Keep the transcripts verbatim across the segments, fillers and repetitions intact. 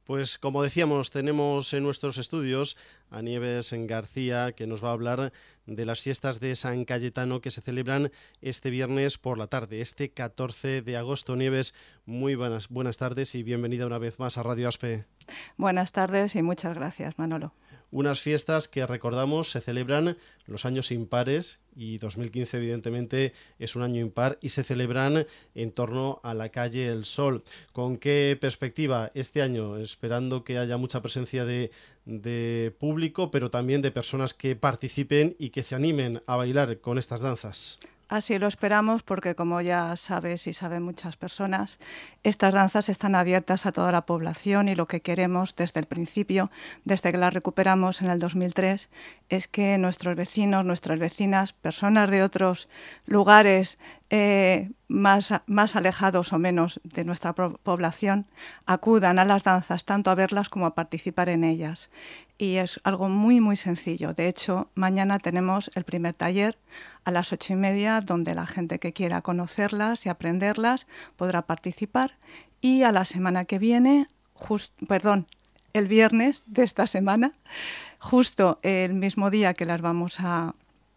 Pues como decíamos, tenemos en nuestros estudios a Nieves García, que nos va a hablar de las fiestas de San Cayetano que se celebran este viernes por la tarde, este catorce de agosto. Nieves, muy buenas, buenas tardes y bienvenida una vez más a Radio Aspe. Buenas tardes y muchas gracias, Manolo. Unas fiestas que, recordamos, se celebran los años impares y dos mil quince evidentemente es un año impar y se celebran en torno a la calle El Sol. ¿Con qué perspectiva este año? Esperando que haya mucha presencia de, de público, pero también de personas que participen y que se animen a bailar con estas danzas. Así lo esperamos porque, como ya sabes y saben muchas personas, estas danzas están abiertas a toda la población y lo que queremos desde el principio, desde que las recuperamos en el dos mil tres, es que nuestros vecinos, nuestras vecinas, personas de otros lugares eh, más, más alejados o menos de nuestra población, acudan a las danzas tanto a verlas como a participar en ellas. Y es algo muy, muy sencillo. De hecho, mañana tenemos el primer taller a las ocho y media, donde la gente que quiera conocerlas y aprenderlas podrá participar. Y a la semana que viene, just, perdón, el viernes de esta semana, justo el mismo día que las vamos a,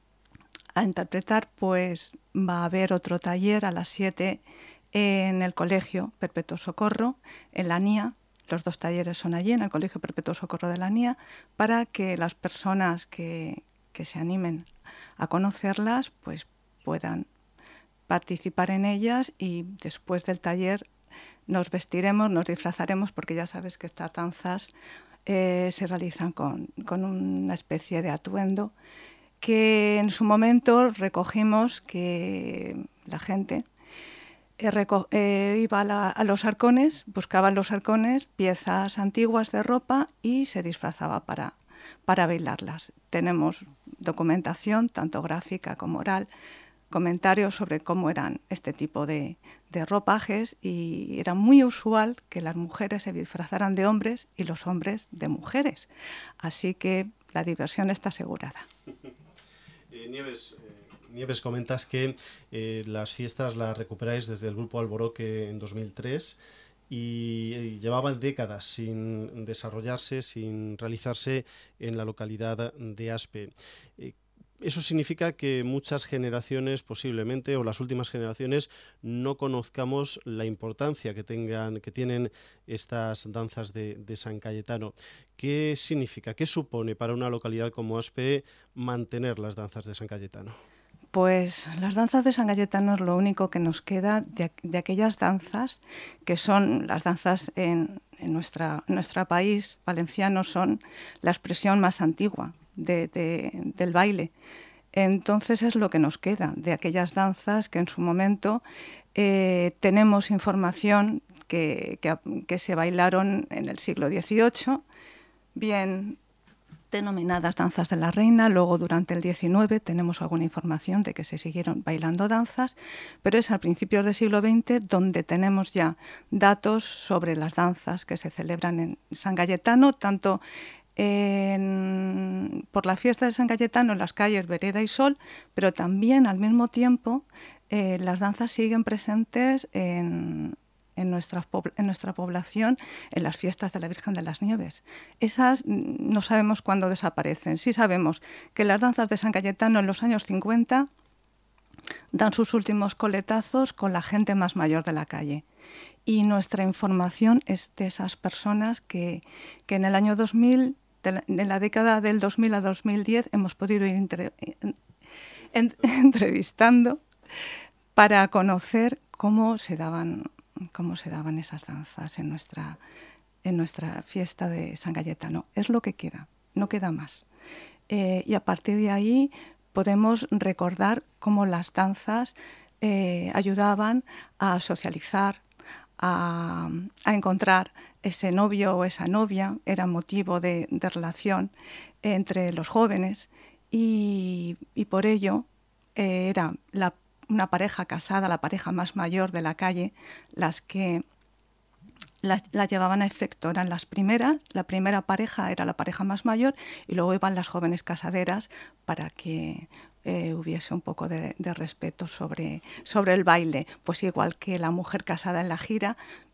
a interpretar, pues va a haber otro taller a las siete en el Colegio Perpetuo Socorro, en la N I A. Los dos talleres son allí, en el Colegio Perpetuo Socorro de la N I A, para que las personas que, que se animen a conocerlas pues puedan participar en ellas, y después del taller nos vestiremos, nos disfrazaremos, porque ya sabes que estas danzas eh, se realizan con, con una especie de atuendo que en su momento recogimos que la gente Eh, reco- eh, iba a, la, a los arcones, buscaba en los arcones piezas antiguas de ropa y se disfrazaba para, para bailarlas. Tenemos documentación, tanto gráfica como oral, comentarios sobre cómo eran este tipo de, de ropajes, y era muy usual que las mujeres se disfrazaran de hombres y los hombres de mujeres. Así que la diversión está asegurada. eh, Nieves, eh... Nieves, comentas que eh, las fiestas las recuperáis desde el Grupo Alboroque en dos mil tres y, y llevaban décadas sin desarrollarse, sin realizarse en la localidad de Aspe. Eh, Eso significa que muchas generaciones, posiblemente, o las últimas generaciones, no conozcamos la importancia que tengan, que tienen estas danzas de, de San Cayetano. ¿Qué significa, qué supone para una localidad como Aspe mantener las danzas de San Cayetano? Pues las danzas de San Cayetano es lo único que nos queda de, de aquellas danzas que son las danzas en, en, nuestra, en nuestro país valenciano, son la expresión más antigua de, de, del baile. Entonces es lo que nos queda de aquellas danzas que en su momento eh, tenemos información que, que, que se bailaron en el siglo dieciocho, bien denominadas danzas de la reina. Luego, durante el diecinueve, tenemos alguna información de que se siguieron bailando danzas, pero es a principios del siglo veinte donde tenemos ya datos sobre las danzas que se celebran en San Cayetano, tanto en, por la fiesta de San Cayetano en las calles Vereda y Sol, pero también al mismo tiempo eh, las danzas siguen presentes en En nuestra, en nuestra población, en las fiestas de la Virgen de las Nieves. Esas no sabemos cuándo desaparecen. Sí sabemos que las danzas de San Cayetano en los años cincuenta dan sus últimos coletazos con la gente más mayor de la calle. Y nuestra información es de esas personas que, que en el año dos mil, de la, de la década del dos mil a dos mil diez, hemos podido ir entre, en, en, entrevistando para conocer cómo se daban cómo se daban esas danzas en nuestra, en nuestra fiesta de San Cayetano. Es lo que queda, no queda más. Eh, y a partir de ahí podemos recordar cómo las danzas eh, ayudaban a socializar, a, a encontrar ese novio o esa novia, era motivo de, de relación entre los jóvenes, y, y por ello eh, era la una pareja casada, la pareja más mayor de la calle, las que las, las llevaban a efecto. Eran las primeras, la primera pareja era la pareja más mayor, y luego iban las jóvenes casaderas para que eh, hubiese un poco de, de respeto sobre, sobre el baile. Pues igual que la mujer casada en la gira,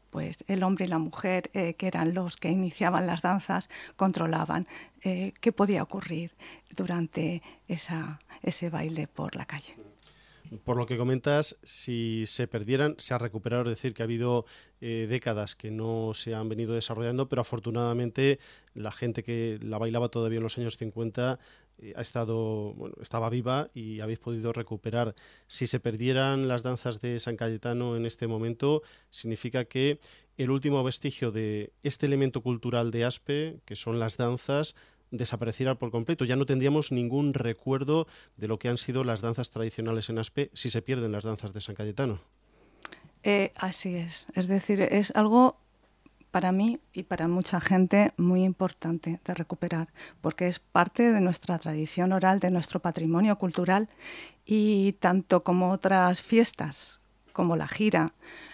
pues el hombre y la mujer, eh, que eran los que iniciaban las danzas, controlaban eh, qué podía ocurrir durante esa, ese baile por la calle. Por lo que comentas, si se perdieran, se ha recuperado, es decir, que ha habido eh, décadas que no se han venido desarrollando, pero afortunadamente la gente que la bailaba todavía en los años cincuenta eh, ha estado, bueno, estaba viva y habéis podido recuperar. Si se perdieran las danzas de San Cayetano en este momento, significa que el último vestigio de este elemento cultural de Aspe, que son las danzas, desapareciera por completo. Ya no tendríamos ningún recuerdo de lo que han sido las danzas tradicionales en Aspe si se pierden las danzas de San Cayetano. Eh, así es. Es decir, es algo para mí y para mucha gente muy importante de recuperar, porque es parte de nuestra tradición oral, de nuestro patrimonio cultural, y tanto como otras fiestas, como la gira,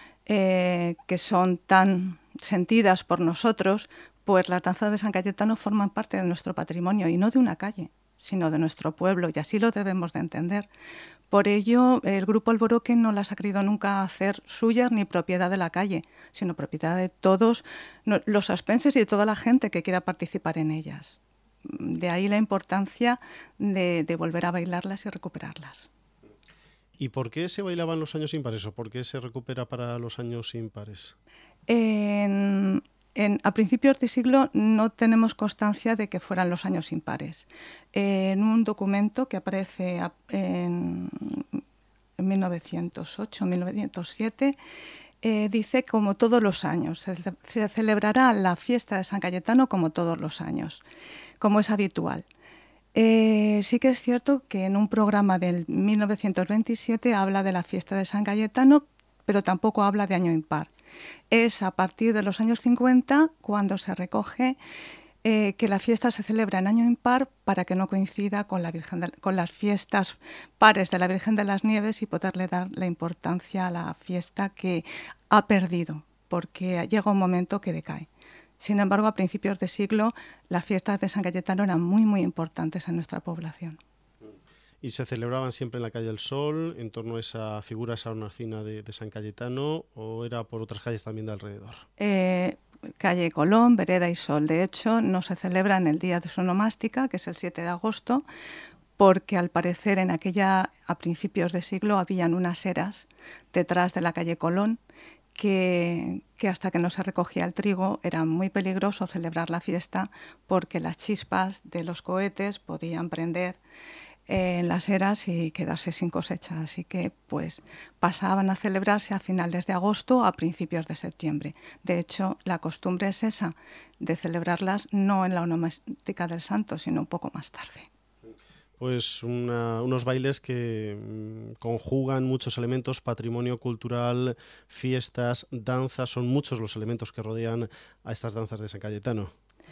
eh, que son tan sentidas por nosotros, pues las danzas de San Cayetano forman parte de nuestro patrimonio, y no de una calle, sino de nuestro pueblo, y así lo debemos de entender. Por ello, el Grupo Alboroque no las ha querido nunca hacer suyas ni propiedad de la calle, sino propiedad de todos los aspenses y de toda la gente que quiera participar en ellas. De ahí la importancia de, de volver a bailarlas y recuperarlas. ¿Y por qué se bailaban los años impares o por qué se recupera para los años impares? En... En, a principios de siglo no tenemos constancia de que fueran los años impares. En un documento que aparece en, en mil novecientos ocho, mil novecientos siete, eh, dice como todos los años, se, se celebrará la fiesta de San Cayetano como todos los años, como es habitual. Eh, sí que es cierto que en un programa del mil novecientos veintisiete habla de la fiesta de San Cayetano, pero tampoco habla de año impar. Es a partir de los años cincuenta cuando se recoge eh, que la fiesta se celebra en año impar para que no coincida con, la Virgen de, con las fiestas pares de la Virgen de las Nieves y poderle dar la importancia a la fiesta que ha perdido, porque llega un momento que decae. Sin embargo, a principios de siglo, las fiestas de San Cayetano eran muy, muy importantes en nuestra población. ¿Y se celebraban siempre en la calle del Sol, en torno a esa figura sarnacina de, de San Cayetano, o era por otras calles también de alrededor? Eh, calle Colón, Vereda y Sol. De hecho, no se celebra en el día de su onomástica, que es el siete de agosto, porque al parecer en aquella, a principios de siglo, habían unas eras detrás de la calle Colón, que, que hasta que no se recogía el trigo era muy peligroso celebrar la fiesta porque las chispas de los cohetes podían prender en las eras y quedarse sin cosecha, así que pues pasaban a celebrarse a finales de agosto a principios de septiembre. De hecho, la costumbre es esa, de celebrarlas no en la onomástica del santo, sino un poco más tarde. Pues una, unos bailes que mmm, conjugan muchos elementos, patrimonio cultural, fiestas, danzas, son muchos los elementos que rodean a estas danzas de San Cayetano.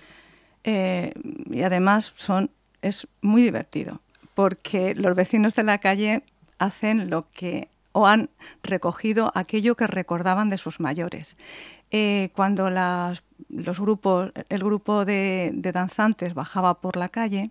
Eh, y además son, es muy divertido, porque los vecinos de la calle hacen lo que o han recogido aquello que recordaban de sus mayores. Eh, cuando las, los grupos, el grupo de, de danzantes bajaba por la calle,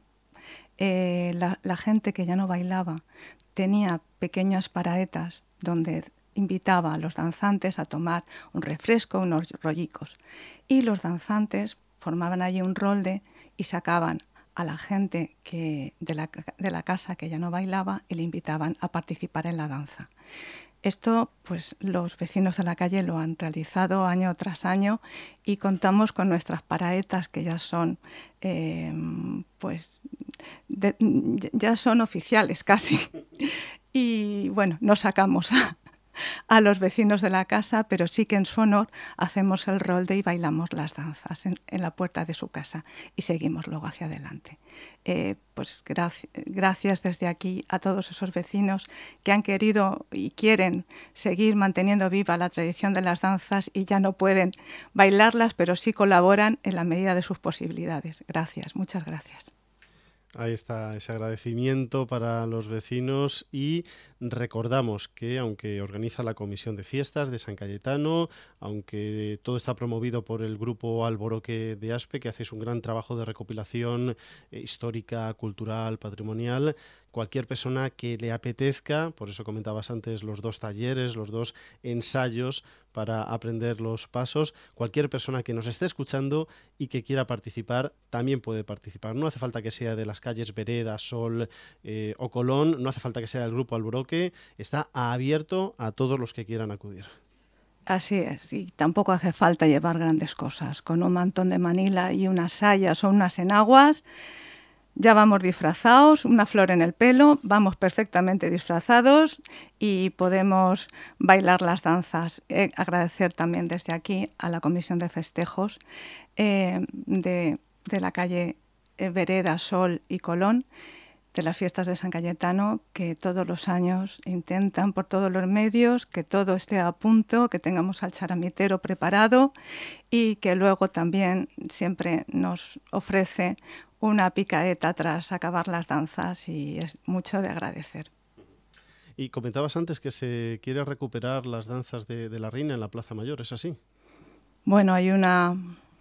eh, la, la gente que ya no bailaba tenía pequeñas paraetas donde invitaba a los danzantes a tomar un refresco, unos rollicos. Y los danzantes formaban allí un rolde y sacaban a la gente que de, la, de la casa que ya no bailaba y le invitaban a participar en la danza. Esto, pues, los vecinos de la calle lo han realizado año tras año y contamos con nuestras paraetas que ya son, eh, pues, de, ya son oficiales casi. Y bueno, no sacamos a, a los vecinos de la casa, pero sí que en su honor hacemos el rolde y bailamos las danzas en, en la puerta de su casa y seguimos luego hacia adelante. Eh, pues graci- gracias desde aquí a todos esos vecinos que han querido y quieren seguir manteniendo viva la tradición de las danzas y ya no pueden bailarlas, pero sí colaboran en la medida de sus posibilidades. Gracias, muchas gracias. Ahí está ese agradecimiento para los vecinos y recordamos que aunque organiza la Comisión de Fiestas de San Cayetano, aunque todo está promovido por el Grupo Alboroque de Aspe, que hace un gran trabajo de recopilación eh, histórica, cultural, patrimonial, cualquier persona que le apetezca, por eso comentabas antes los dos talleres, los dos ensayos para aprender los pasos, cualquier persona que nos esté escuchando y que quiera participar, también puede participar. No hace falta que sea de las calles Vereda, Sol eh, o Colón, no hace falta que sea del Grupo Alboroque, está abierto a todos los que quieran acudir. Así es, y tampoco hace falta llevar grandes cosas. Con un mantón de Manila y unas sayas o unas enaguas, ya vamos disfrazados, una flor en el pelo, vamos perfectamente disfrazados y podemos bailar las danzas. Eh, agradecer también desde aquí a la Comisión de Festejos eh, de, de la calle eh, Vereda, Sol y Colón, de las fiestas de San Cayetano, que todos los años intentan por todos los medios que todo esté a punto, que tengamos al charamitero preparado y que luego también siempre nos ofrece una picaeta tras acabar las danzas y es mucho de agradecer. Y comentabas antes que se quiere recuperar las danzas de, de la Reina en la Plaza Mayor, ¿es así? Bueno, hay una,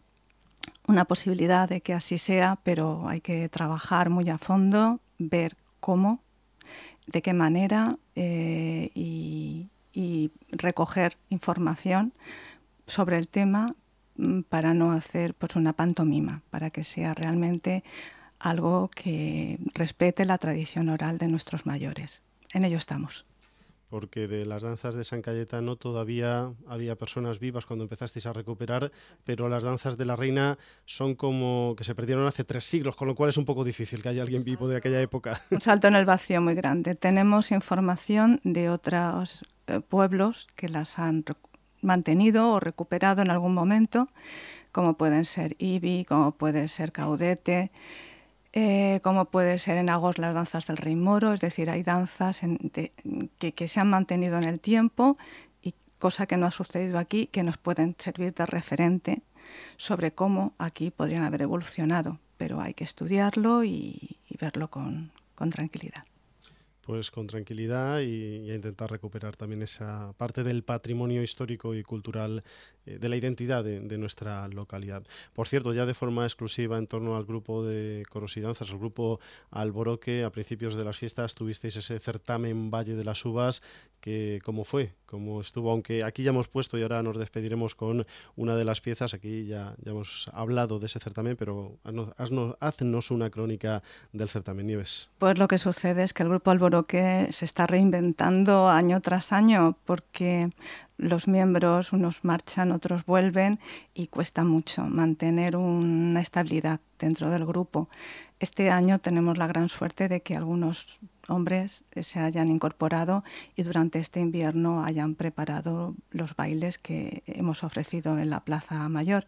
una posibilidad de que así sea, pero hay que trabajar muy a fondo, ver cómo, de qué manera eh, y, y recoger información sobre el tema para no hacer pues, una pantomima, para que sea realmente algo que respete la tradición oral de nuestros mayores. En ello estamos. Porque de las danzas de San Cayetano todavía había personas vivas cuando empezasteis a recuperar, pero las danzas de la Reina son como que se perdieron hace tres siglos, con lo cual es un poco difícil que haya alguien vivo de aquella época. Un salto en el vacío muy grande. Tenemos información de otros eh, pueblos que las han mantenido o recuperado en algún momento, como pueden ser Ibi, como puede ser Caudete, eh, como puede ser en Agos las danzas del Rey Moro, es decir, hay danzas en, de, que, que se han mantenido en el tiempo y cosa que no ha sucedido aquí, que nos pueden servir de referente sobre cómo aquí podrían haber evolucionado, pero hay que estudiarlo y, y verlo con, con tranquilidad. Pues con tranquilidad y, y a intentar recuperar también esa parte del patrimonio histórico y cultural eh, de la identidad de, de nuestra localidad. Por cierto, ya de forma exclusiva en torno al grupo de coros y danzas, el grupo Alboroque, a principios de las fiestas tuvisteis ese certamen Valle de las Uvas, que ¿cómo fue? ¿Cómo estuvo? Aunque aquí ya hemos puesto y ahora nos despediremos con una de las piezas, aquí ya, ya hemos hablado de ese certamen, pero haznos, haznos una crónica del certamen, Nieves. Pues lo que sucede es que el grupo Alboroque que se está reinventando año tras año porque los miembros, unos marchan, otros vuelven y cuesta mucho mantener una estabilidad dentro del grupo. Este año tenemos la gran suerte de que algunos hombres se hayan incorporado y durante este invierno hayan preparado los bailes que hemos ofrecido en la Plaza Mayor.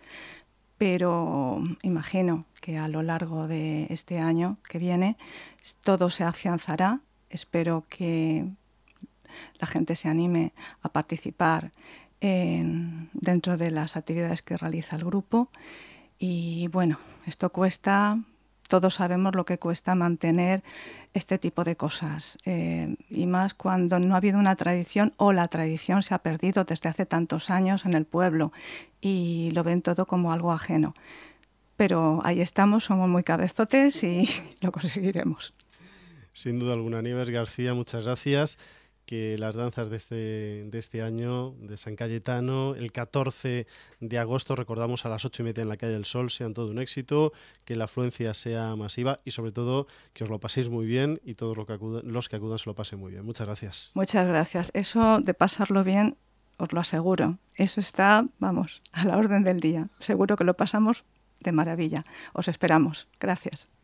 Pero imagino que a lo largo de este año que viene todo se afianzará. Espero que la gente se anime a participar en, dentro de las actividades que realiza el grupo. Y bueno, esto cuesta, todos sabemos lo que cuesta mantener este tipo de cosas. Eh, y más cuando no ha habido una tradición o la tradición se ha perdido desde hace tantos años en el pueblo y lo ven todo como algo ajeno. Pero ahí estamos, somos muy cabezotes y lo conseguiremos. Sin duda alguna, Nieves García, muchas gracias. Que las danzas de este, de este año de San Cayetano, el catorce de agosto, recordamos a las ocho y media en la calle del Sol, sean todo un éxito, que la afluencia sea masiva y sobre todo que os lo paséis muy bien y todos los que acudan, los que acudan se lo pasen muy bien. Muchas gracias. Muchas gracias. Eso de pasarlo bien, os lo aseguro. Eso está, vamos, a la orden del día. Seguro que lo pasamos de maravilla. Os esperamos. Gracias.